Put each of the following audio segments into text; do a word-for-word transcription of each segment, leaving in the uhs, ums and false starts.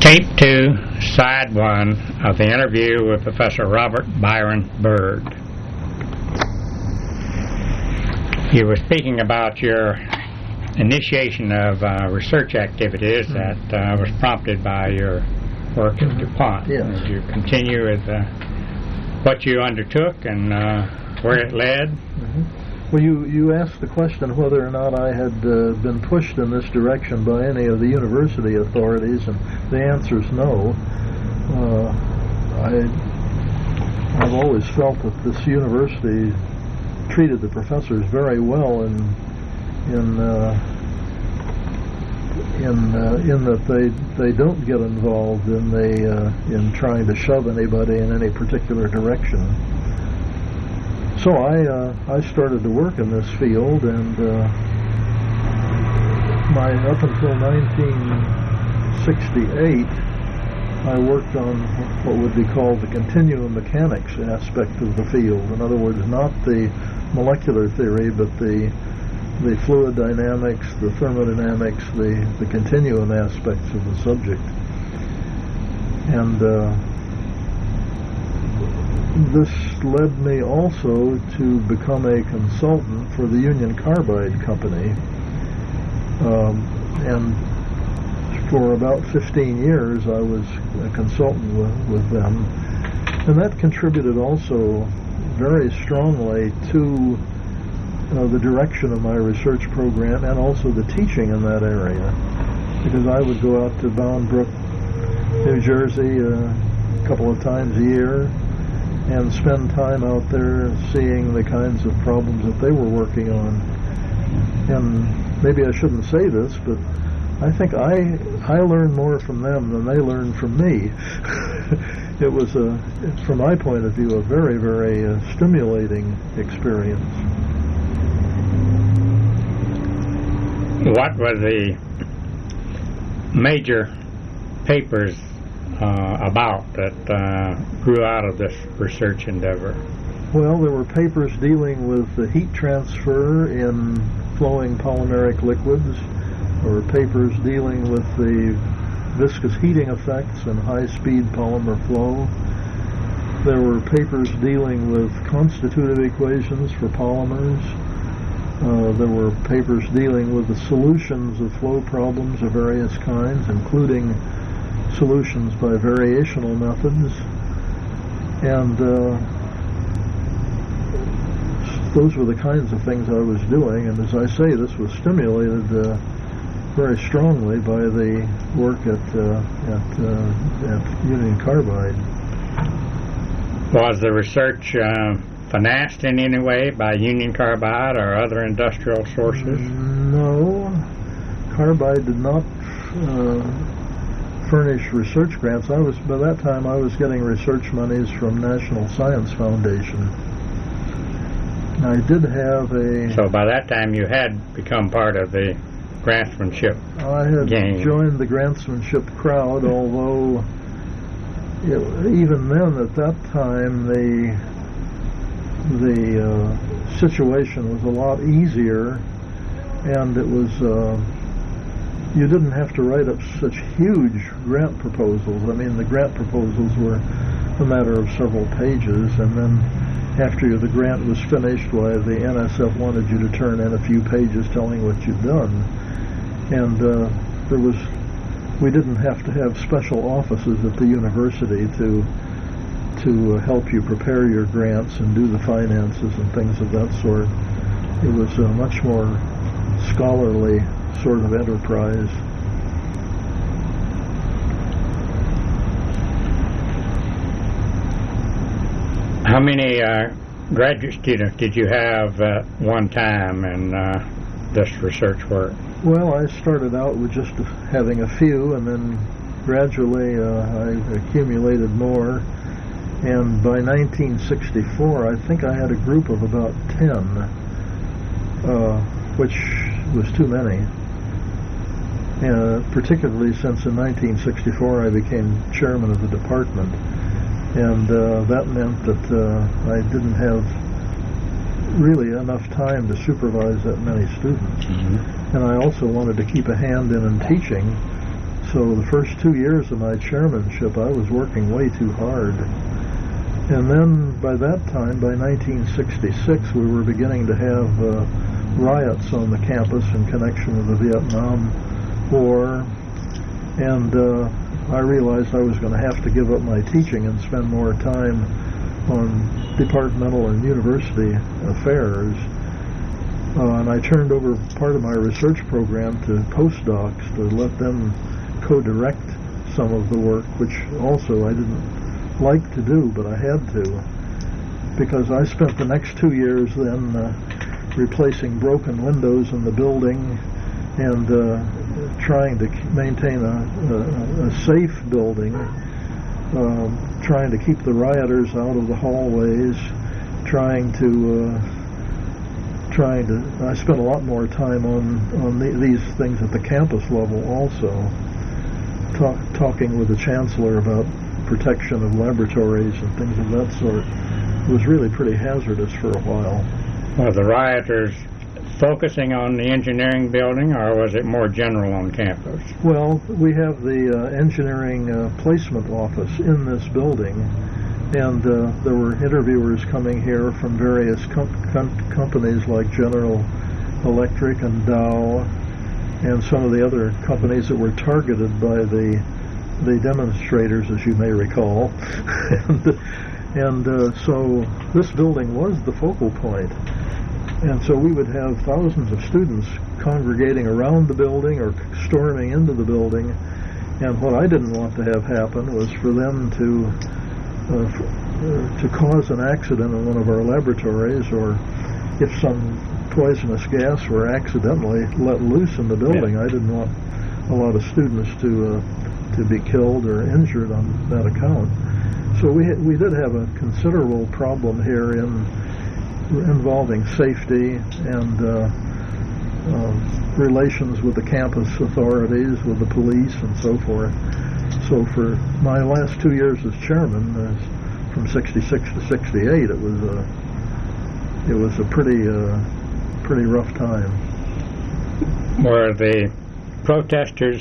Tape two, Side one of the interview with Professor Robert Byron Byrd. You were speaking about your initiation of uh, research activities mm-hmm. that uh, was prompted by your work mm-hmm. at DuPont. Yes. Would you continue with uh, what you undertook and uh, where it led? Mm-hmm. Well, you, you asked the question whether or not I had uh, been pushed in this direction by any of the university authorities, and the answer is no. Uh, I, I've always felt that this university treated the professors very well in in uh, in uh, in that they they don't get involved in the uh, in trying to shove anybody in any particular direction. So I uh, I started to work in this field, and uh, my up until nineteen sixty-eight, I worked on what would be called the continuum mechanics aspect of the field. In other words, not the molecular theory, but the the fluid dynamics, the thermodynamics, the the continuum aspects of the subject, and. Uh, This led me also to become a consultant for the Union Carbide Company, um, and for about fifteen years I was a consultant with, with them, and that contributed also very strongly to uh, the direction of my research program and also the teaching in that area, because I would go out to Bound Brook, New Jersey uh, a couple of times a year and spend time out there seeing the kinds of problems that they were working on. And maybe I shouldn't say this, but I think I I learned more from them than they learned from me. It was, a, from my point of view, a very, very uh, stimulating experience. What were the major papers Uh, about that uh, grew out of this research endeavor? Well, there were papers dealing with the heat transfer in flowing polymeric liquids. There were papers dealing with the viscous heating effects in high-speed polymer flow. There were papers dealing with constitutive equations for polymers. Uh, there were papers dealing with the solutions of flow problems of various kinds, including solutions by variational methods, and uh, those were the kinds of things I was doing, and as I say, this was stimulated uh, very strongly by the work at, uh, at, uh, at Union Carbide. Was the research uh, financed in any way by Union Carbide or other industrial sources? No, Carbide did not uh, furnish research grants. I was, by that time, I was getting research monies from National Science Foundation. I did have a... So by that time you had become part of the grantsmanship I had game. joined the grantsmanship crowd, although it, even then, at that time, the, the uh, situation was a lot easier, and it was... Uh, You didn't have to write up such huge grant proposals. I mean, the grant proposals were a matter of several pages, and then after the grant was finished, why, the N S F wanted you to turn in a few pages telling what you'd done. And uh, there was, we didn't have to have special offices at the university to to uh, help you prepare your grants and do the finances and things of that sort. It was a much more scholarly sort of enterprise. How many uh, graduate students did you have at one time in uh, this research work? Well, I started out with just having a few, and then gradually uh, I accumulated more. And by nineteen sixty-four, I think I had a group of about ten, uh, which was too many. Uh, particularly since in nineteen sixty-four I became chairman of the department, and uh, that meant that uh, I didn't have really enough time to supervise that many students. Mm-hmm. And I also wanted to keep a hand in in teaching, so the first two years of my chairmanship, I was working way too hard. And then by that time, by nineteen sixty-six, we were beginning to have uh, riots on the campus in connection with the Vietnam War. And uh, I realized I was going to have to give up my teaching and spend more time on departmental and university affairs. Uh, and I turned over part of my research program to postdocs to let them co-direct some of the work, which also I didn't like to do, but I had to, because I spent the next two years then uh, replacing broken windows in the building and uh, trying to maintain a, a, a safe building, uh, trying to keep the rioters out of the hallways, trying to uh, trying to I spent a lot more time on on the, these things at the campus level also, talk, talking with the chancellor about protection of laboratories and things of that sort. It was really pretty hazardous for a while. Were the rioters focusing on the engineering building, or was it more general on campus? Well, we have the uh, engineering uh, placement office in this building, and uh, there were interviewers coming here from various com com companies like General Electric and Dow, and some of the other companies that were targeted by the the demonstrators, as you may recall. and and uh, so this building was the focal point. And so we would have thousands of students congregating around the building or storming into the building. And what I didn't want to have happen was for them to uh, uh, to cause an accident in one of our laboratories, or if some poisonous gas were accidentally let loose in the building. Yeah. I didn't want a lot of students to uh, to be killed or injured on that account. So we we did have a considerable problem here in involving safety and uh, uh, relations with the campus authorities, with the police, and so forth. So for my last two years as chairman, uh, from sixty-six to sixty-eight, it was a it was a pretty uh, pretty rough time. Were the protesters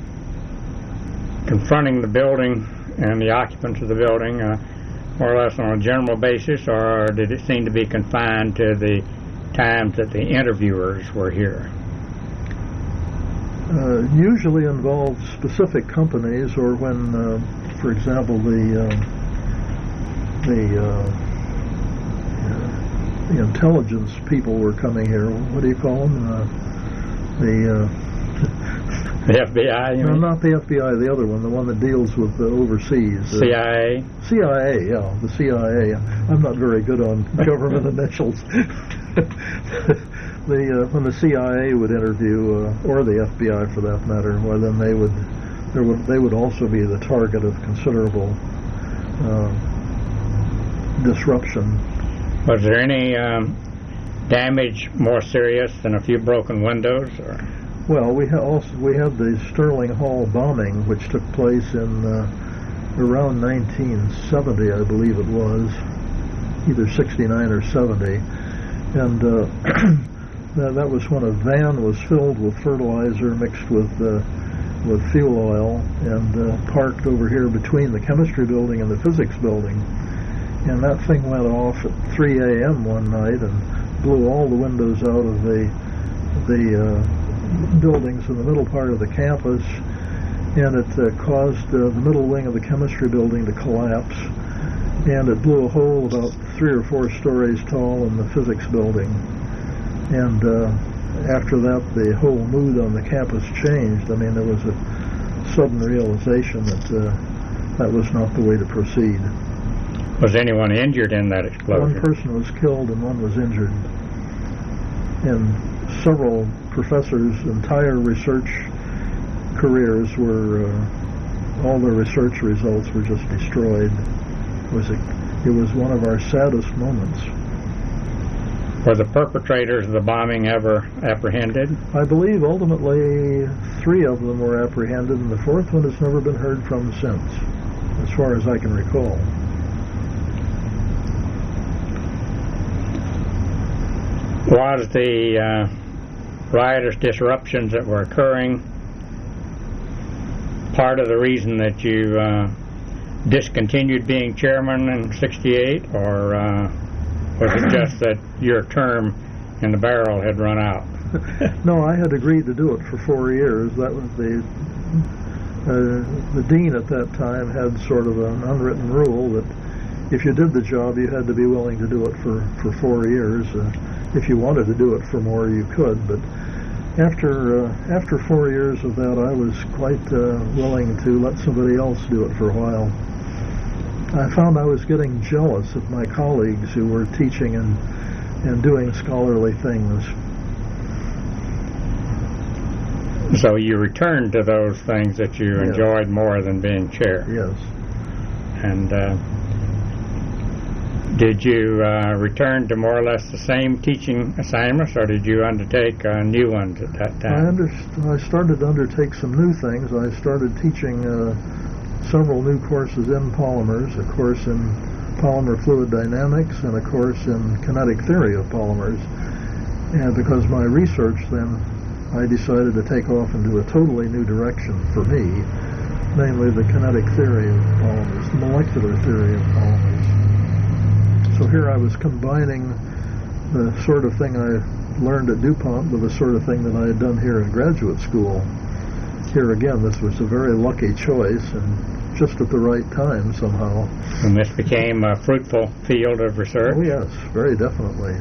confronting the building and the occupants of the building uh, more or less on a general basis, or did it seem to be confined to the times that the interviewers were here? Uh, usually involved specific companies, or when, uh, for example, the uh, the, uh, uh, the intelligence people were coming here. What do you call them? Uh, the uh, The F B I, you No, mean? not the F B I, the other one, the one that deals with the overseas. C I A? C I A, yeah, the C I A. I'm not very good on government initials. the uh, when the C I A would interview, uh, or the F B I for that matter, well, then they would, there would they would also be the target of considerable uh, disruption. Was there any um, damage more serious than a few broken windows? Or? Well, we ha also we had the Sterling Hall bombing, which took place in uh, around nineteen seventy, I believe it was, either sixty-nine or seventy, and uh, that, that was when a van was filled with fertilizer mixed with uh, with fuel oil and uh, parked over here between the chemistry building and the physics building, and that thing went off at three A M one night and blew all the windows out of the the uh, buildings in the middle part of the campus, and it uh, caused uh, the middle wing of the chemistry building to collapse, and it blew a hole about three or four stories tall in the physics building. And uh, after that, the whole mood on the campus changed. I mean, there was a sudden realization that uh, that was not the way to proceed. Was anyone injured in that explosion? One person was killed and one was injured. And several professors' entire research careers were, uh, all their research results were just destroyed. It was, a, it was one of our saddest moments. Were the perpetrators of the bombing ever apprehended? I believe ultimately three of them were apprehended, and the fourth one has never been heard from since, as far as I can recall. Was the uh, riotous disruptions that were occurring part of the reason that you uh, discontinued being chairman in sixty-eight, or uh, was it just that your term in the barrel had run out? No, I had agreed to do it for four years. That was the uh, the dean at that time had sort of an unwritten rule that if you did the job, you had to be willing to do it for, for four years. Uh, if you wanted to do it for more, you could. But after uh, after four years of that, I was quite uh, willing to let somebody else do it for a while. I found I was getting jealous of my colleagues who were teaching and and doing scholarly things. So you returned to those things that you Yes. enjoyed more than being chair. Yes. And uh, did you uh, return to more or less the same teaching assignments, or did you undertake uh, new ones at that I, time? under, I started to undertake some new things. I started teaching uh, several new courses in polymers, a course in polymer fluid dynamics and a course in kinetic theory of polymers. And because my research then, I decided to take off into a totally new direction for me, namely the kinetic theory of polymers, the molecular theory of polymers. So here I was combining the sort of thing I learned at DuPont with the sort of thing that I had done here in graduate school. Here again, this was a very lucky choice and just at the right time somehow. And this became a fruitful field of research? Oh yes, very definitely.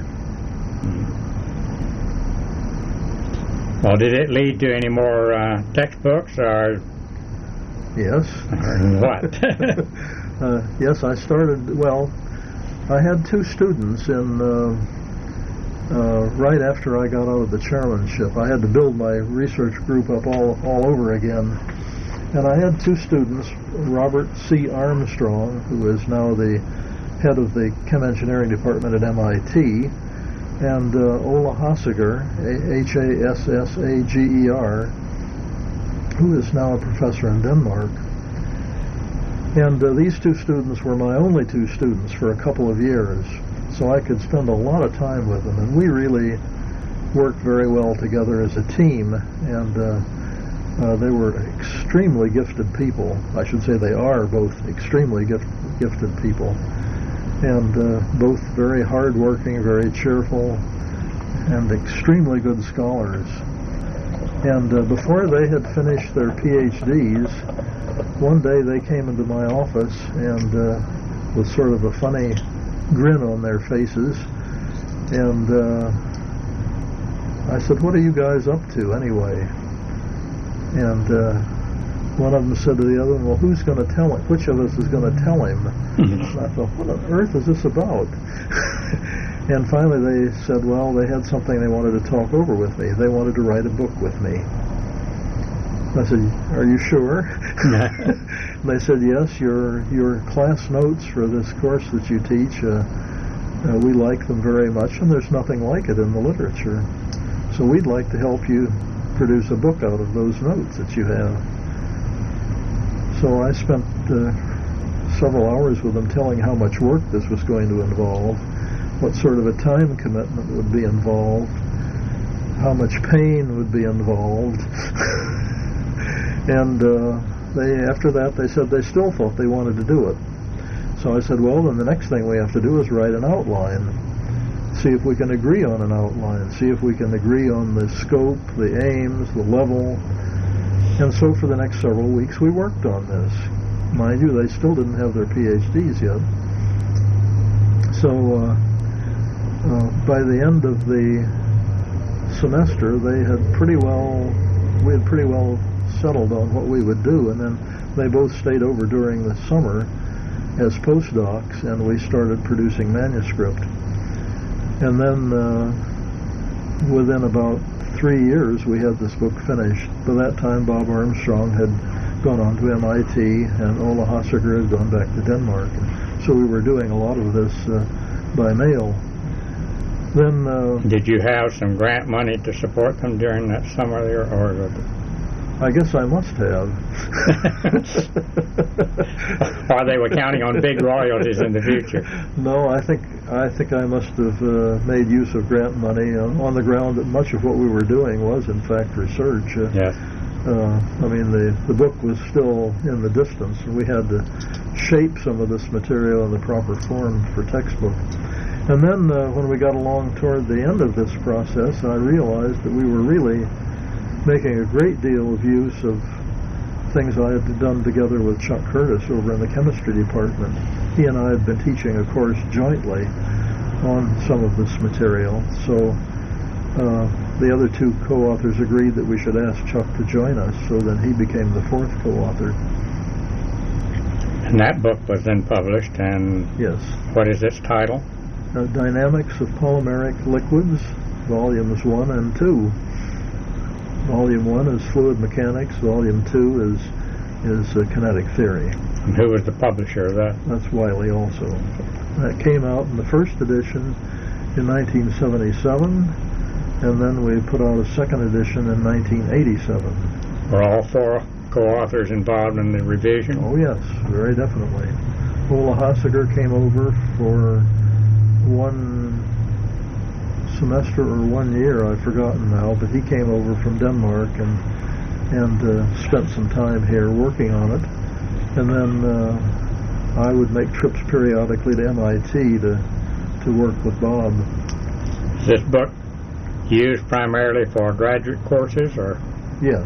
Well, did it lead to any more uh, textbooks, or Yes. what? uh, yes, I started, well, I had two students in, uh, uh, right after I got out of the chairmanship. I had to build my research group up all, all over again. And I had two students, Robert C. Armstrong, who is now the head of the Chem Engineering Department at M I T, and uh, Ola Hassager, H A S S A G E R, who is now a professor in Denmark. And uh, these two students were my only two students for a couple of years, so I could spend a lot of time with them, and we really worked very well together as a team, and uh, uh, they were extremely gifted people. I should say they are both extremely gift, gifted people, and uh, both very hardworking, very cheerful, and extremely good scholars. And uh, before they had finished their P H Ds, one day they came into my office and uh, with sort of a funny grin on their faces, and uh, I said, "What are you guys up to anyway?" And uh, one of them said to the other one, "Well, who's going to tell him? Which of us is going to tell him?" And I thought, what on earth is this about? And finally they said, well, they had something they wanted to talk over with me. They wanted to write a book with me. I said, "Are you sure?" And they said, "Yes, your your class notes for this course that you teach, uh, uh, we like them very much, and there's nothing like it in the literature. So we'd like to help you produce a book out of those notes that you have." So I spent uh, several hours with them telling how much work this was going to involve, what sort of a time commitment would be involved, how much pain would be involved. And uh, they, after that, they said they still thought they wanted to do it. So I said, well, then the next thing we have to do is write an outline. See if we can agree on an outline. See if we can agree on the scope, the aims, the level. And so for the next several weeks we worked on this. Mind you, they still didn't have their P H Ds yet. So uh, uh, by the end of the semester, they had pretty well, we had pretty well settled on what we would do, and then they both stayed over during the summer as postdocs, and we started producing manuscript. And then uh, within about three years we had this book finished. By that time Bob Armstrong had gone on to M I T, and Ola Hassager had gone back to Denmark. So we were doing a lot of this uh, by mail. Then uh, did you have some grant money to support them during that summer there, or I guess I must have. or they were counting on big royalties in the future? No, I think I think I must have uh, made use of grant money uh, on the ground that much of what we were doing was in fact research. Uh, yes. Uh, I mean, the, the book was still in the distance, and we had to shape some of this material in the proper form for textbook. And then uh, when we got along toward the end of this process, I realized that we were really making a great deal of use of things I had done together with Chuck Curtis over in the chemistry department. He and I had been teaching a course jointly on some of this material, so uh, the other two co-authors agreed that we should ask Chuck to join us, so then he became the fourth co-author. And that book was then published, and yes. What is its title? Uh, Dynamics of Polymeric Liquids, Volumes one and two. Volume one is Fluid Mechanics, Volume two is is uh, Kinetic Theory. And who was the publisher of that? That's Wiley also. That came out in the first edition in nineteen seventy-seven, and then we put out a second edition in nineteen eighty-seven. Were all four co-authors involved in the revision? Oh yes, very definitely. Ola Hasiger came over for one semester or one year, I've forgotten now, but he came over from Denmark and and uh, spent some time here working on it. And then uh, I would make trips periodically to M I T to to work with Bob. Is this book used primarily for graduate courses, or? Yes.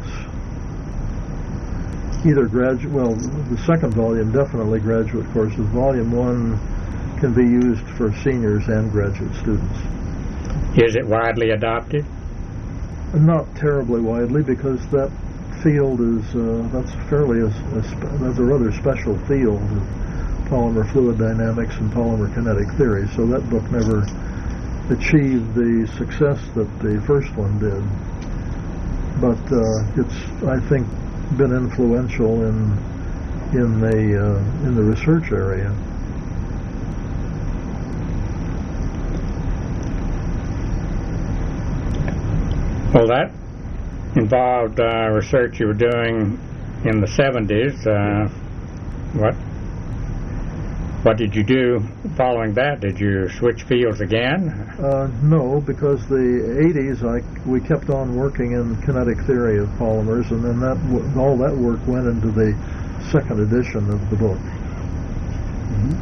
Either graduate, well, the second volume definitely graduate courses. Volume one can be used for seniors and graduate students. Is it widely adopted? Not terribly widely, because that field is uh, that's fairly a, a spe- that's a rather special field of polymer fluid dynamics and polymer kinetic theory. So that book never achieved the success that the first one did. But uh, it's, I think, been influential in in the uh, in the research area. Well, that involved uh, research you were doing in the seventies. Uh, what what did you do following that? Did you switch fields again? Uh, no, because the eighties, I, we kept on working in kinetic theory of polymers, and then that w- all that work went into the second edition of the book. Mm-hmm.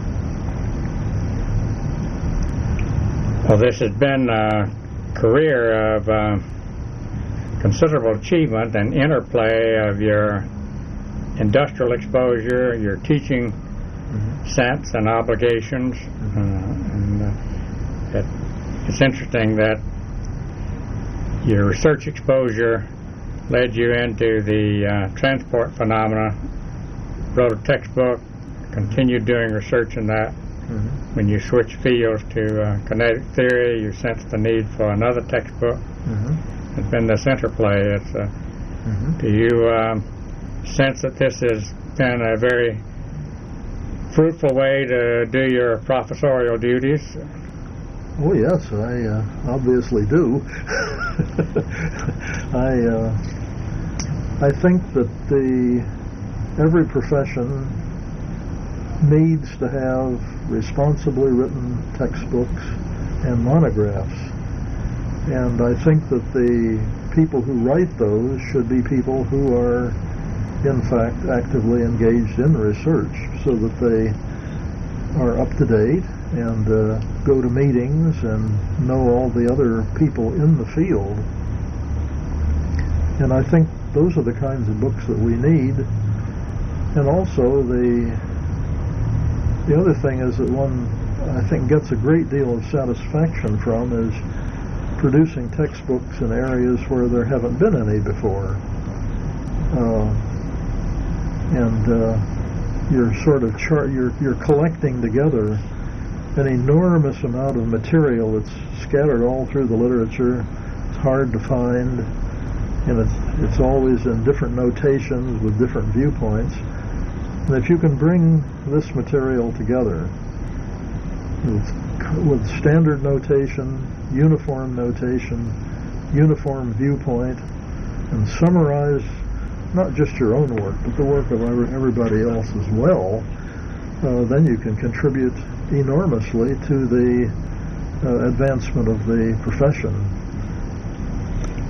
Well, this has been a career of uh, considerable achievement and interplay of your industrial exposure, your teaching mm-hmm. sense and obligations. Mm-hmm. Uh, and uh, it, it's interesting that your research exposure led you into the uh, transport phenomena, wrote a textbook, continued doing research in that. Mm-hmm. When you switch fields to uh, kinetic theory, you sense the need for another textbook. Mm-hmm. It's been this interplay. It's, uh, mm-hmm. Do you um, sense that this has been a very fruitful way to do your professorial duties? Oh yes, I uh, obviously do. I uh, I think that the every profession needs to have responsibly written textbooks and monographs, and I think that the people who write those should be people who are in fact actively engaged in research, so that they are up to date and uh, go to meetings and know all the other people in the field. And I think those are the kinds of books that we need. And also the the other thing is that one, I think, gets a great deal of satisfaction from is producing textbooks in areas where there haven't been any before. Uh, and uh, you're sort of char- you're you're collecting together an enormous amount of material that's scattered all through the literature. It's hard to find, and it's it's always in different notations with different viewpoints. And if you can bring this material together with, with standard notation, uniform notation, uniform viewpoint, and summarize not just your own work, but the work of everybody else as well, uh, then you can contribute enormously to the uh, advancement of the profession.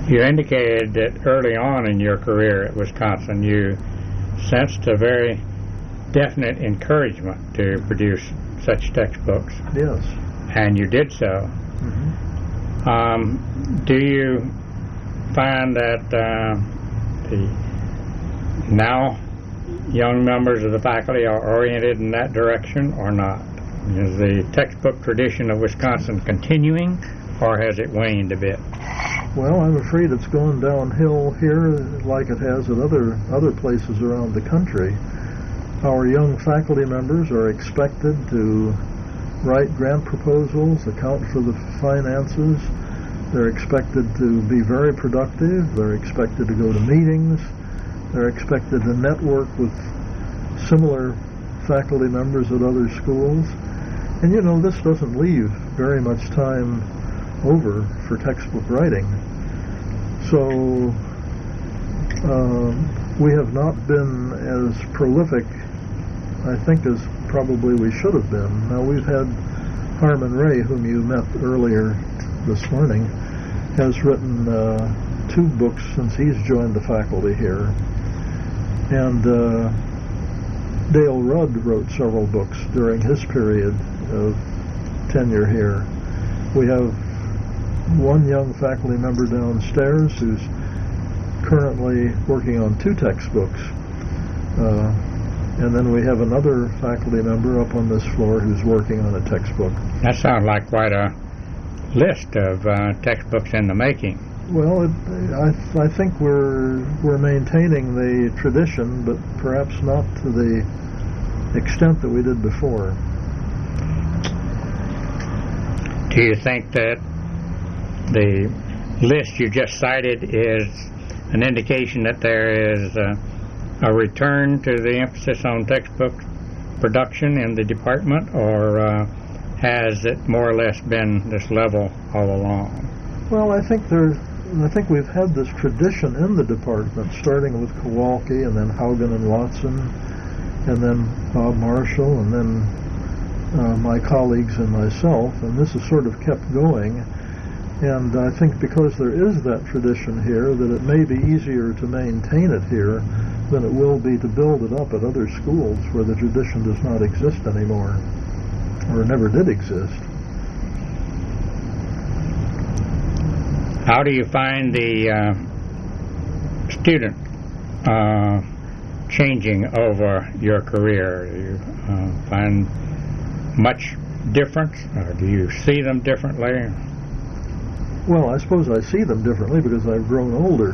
You indicated that early on in your career at Wisconsin you sensed a very definite encouragement to produce such textbooks. Yes. And you did so. Mm-hmm. Um, do you find that uh, the now young members of the faculty are oriented in that direction or not? Is the textbook tradition of Wisconsin continuing, or has it waned a bit? Well, I'm afraid it's gone downhill here like it has at other other places around the country. Our young faculty members are expected to write grant proposals, account for the finances. They're expected to be very productive. They're expected to go to meetings. They're expected to network with similar faculty members at other schools. And you know, this doesn't leave very much time over for textbook writing. So uh, we have not been as prolific, I think, as probably we should have been. Now, we've had Harmon Ray, whom you met earlier this morning, has written uh, two books since he's joined the faculty here. And uh, Dale Rudd wrote several books during his period of tenure here. We have one young faculty member downstairs who's currently working on two textbooks. Uh, and then we have another faculty member up on this floor who's working on a textbook. That sounds like quite a list of uh, textbooks in the making. Well, it, I, I think we're we're maintaining the tradition, but perhaps not to the extent that we did before. Do you think that the list you just cited is an indication that there is uh, a return to the emphasis on textbook production in the department, or uh, has it more or less been this level all along? Well, I think there, I think we've had this tradition in the department, starting with Kowalski and then Haugen and Watson, and then Bob Marshall, and then uh, my colleagues and myself, and this has sort of kept going. And I think because there is that tradition here, that it may be easier to maintain it here than it will be to build it up at other schools where the tradition does not exist anymore, or never did exist. How do you find the uh, student uh, changing over your career? Do you uh, find much difference, or do you see them differently? Well, I suppose I see them differently because I've grown older.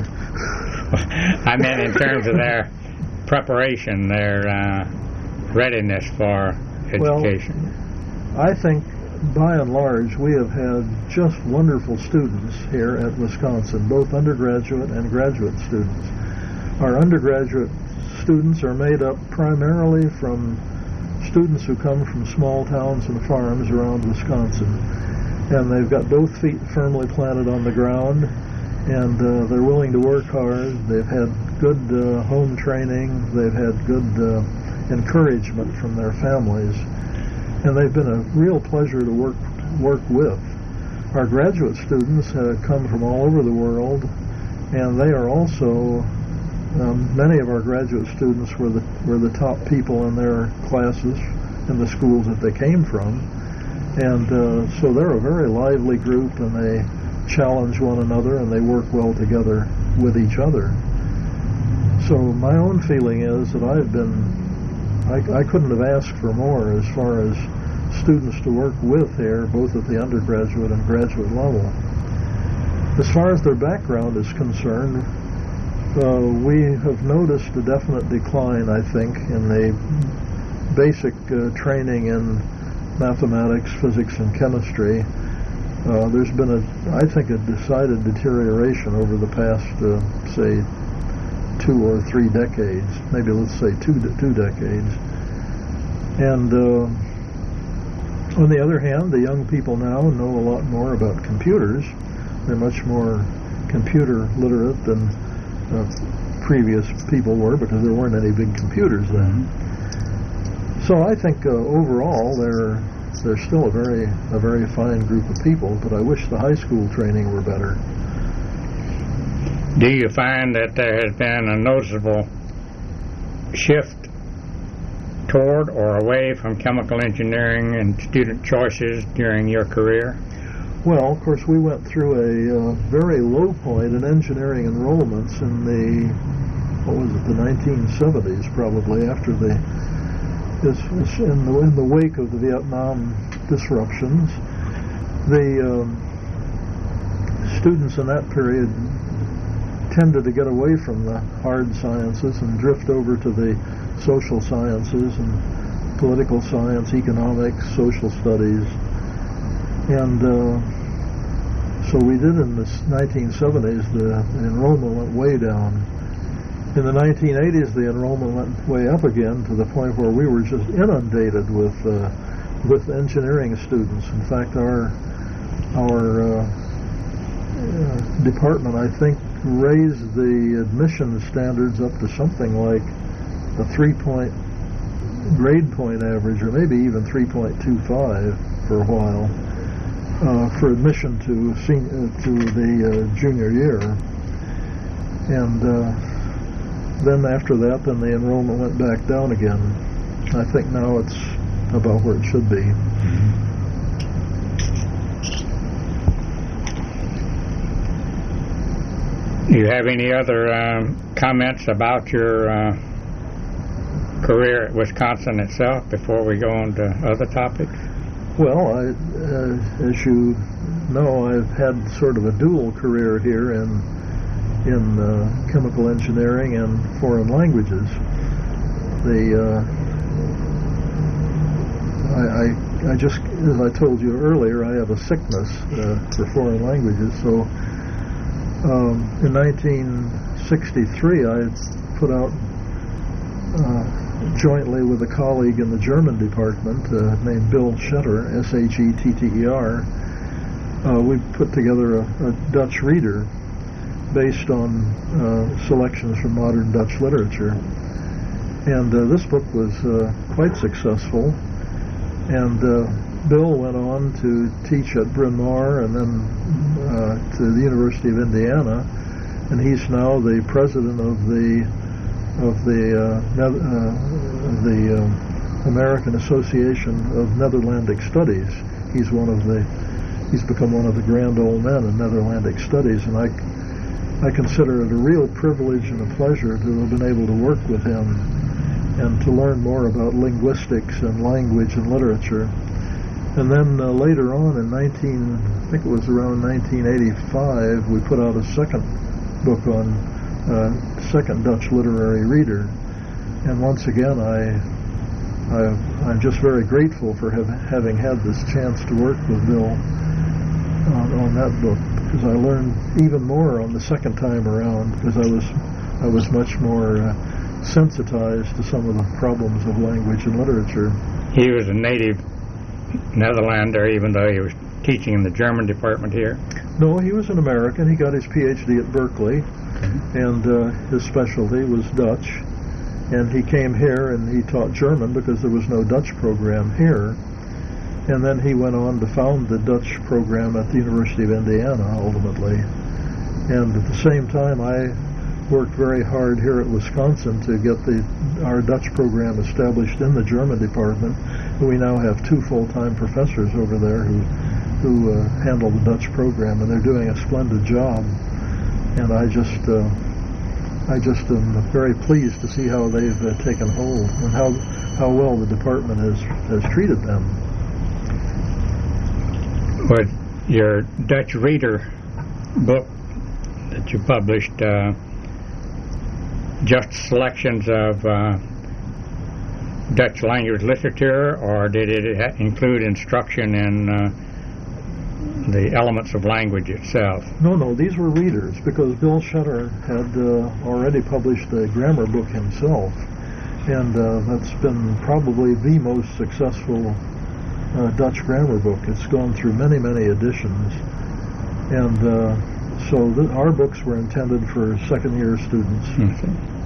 I meant in terms of their preparation, their uh, readiness for education. Well, I think by and large we have had just wonderful students here at Wisconsin, both undergraduate and graduate students. Our undergraduate students are made up primarily from students who come from small towns and farms around Wisconsin. And they've got both feet firmly planted on the ground, and uh, they're willing to work hard. They've had good uh, home training. They've had good uh, encouragement from their families, and they've been a real pleasure to work work with. Our graduate students have come from all over the world, and they are also um, many of our graduate students were the were the top people in their classes in the schools that they came from. And uh, so they're a very lively group, and they challenge one another, and they work well together with each other. So my own feeling is that I've been, I, I couldn't have asked for more as far as students to work with here, both at the undergraduate and graduate level. As far as their background is concerned, uh, we have noticed a definite decline, I think, in the basic uh, training in mathematics, physics, and chemistry. Uh, there's been, a, I think, a decided deterioration over the past, uh, say, two or three decades. Maybe let's say two two decades. And uh, on the other hand, the young people now know a lot more about computers. They're much more computer literate than uh, previous people were, because there weren't any big computers then. So I think uh, overall they're they're still a very a very fine group of people, but I wish the high school training were better. Do you find that there has been a noticeable shift toward or away from chemical engineering and student choices during your career? Well, of course, we went through a uh, very low point in engineering enrollments in the, what was it, the nineteen seventies, probably, after the, this, this, in, the in the wake of the Vietnam disruptions. The um, students in that period tended to get away from the hard sciences and drift over to the social sciences and political science, economics, social studies. And uh, so we did in the nineteen seventies, the, the enrollment went way down. In the nineteen eighties, the enrollment went way up again to the point where we were just inundated with uh, with engineering students. In fact, our our uh, uh, department, I think, raised the admission standards up to something like a three-point grade point average, or maybe even three point two five for a while, uh, for admission to sen- uh, to the uh, junior year. And uh, then after that, then the enrollment went back down again. I think now it's about where it should be. Do you have any other um, comments about your uh, career at Wisconsin itself before we go on to other topics? Well, I, uh, as you know, I've had sort of a dual career here in in uh, chemical engineering and foreign languages. The uh, I, I I just, as I told you earlier, I have a sickness uh, for foreign languages. So um, in nineteen sixty-three, I had put out uh, jointly with a colleague in the German department uh, named Bill Shetter, S H E T T E R, uh, we put together a, a Dutch reader based on uh, selections from modern Dutch literature. And uh, this book was uh, quite successful. And uh, Bill went on to teach at Bryn Mawr and then uh, to the University of Indiana. And he's now the president of the of the uh, ne- uh, the uh, American Association of Netherlandic Studies. He's one of the he's become one of the grand old men in Netherlandic Studies, and I I consider it a real privilege and a pleasure to have been able to work with him and to learn more about linguistics and language and literature. And then uh, later on in nineteen, I think it was around nineteen eighty-five, we put out a second book on uh, second Dutch literary reader. And once again, I, I I'm just very grateful for have, having had this chance to work with Bill on, on that book, because I learned even more on the second time around, because I was I was much more uh, sensitized to some of the problems of language and literature. He was a native Netherlander, even though he was teaching in the German department here? No, he was an American. He got his P H D at Berkeley, okay. and uh, his specialty was Dutch. And he came here and he taught German because there was no Dutch program here. And then he went on to found the Dutch program at the University of Indiana, ultimately. And at the same time, I worked very hard here at Wisconsin to get the our Dutch program established in the German department. We now have two full-time professors over there who who uh, handle the Dutch program, and they're doing a splendid job. And I just uh, I just am very pleased to see how they've uh, taken hold and how how well the department has has treated them. With your Dutch reader book that you published, uh, just selections of uh, Dutch language literature, or did it ha- include instruction in uh, the elements of language itself? No, no, these were readers, because Bill Shetter had uh, already published a grammar book himself, and uh, that's been probably the most successful uh, Dutch grammar book. It's gone through many, many editions, and uh, so th- our books were intended for second-year students. Mm-hmm.